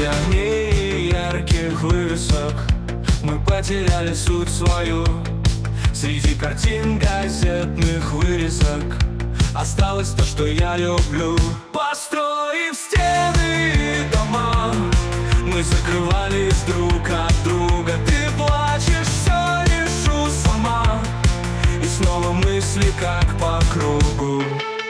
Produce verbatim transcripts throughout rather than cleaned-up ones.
огней и ярких вывесок мы потеряли суть свою. Среди картин газетных вырезок осталось то, что я люблю. Построив стены и дома, мы закрывались друг от друга. Ты плачешь, все решу сама, и снова мысли как по кругу.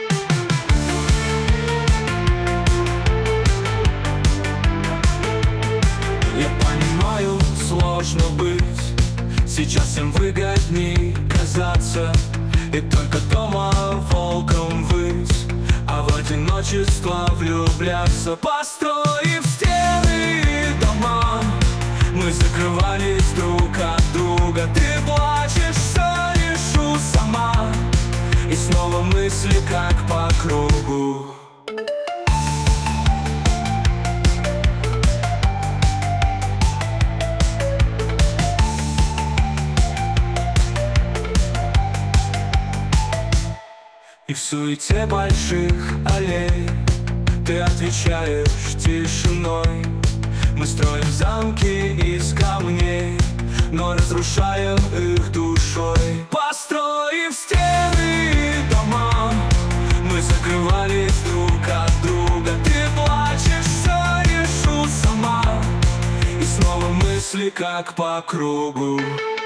Я понимаю, сложно быть, сейчас всем выгодней казаться и только дома волком выть, а в одиночество влюбляться. Построив стены и дома, мы закрывались друг от друга. Ты плачешь, все решу сама, и снова мысли как по кругу. И в суете больших аллей ты отвечаешь тишиной. Мы строим замки из камней, но разрушаем их душой. Построив стены и дома, мы закрывались друг от друга. Ты плачешь, все решу сама, и снова мысли как по кругу.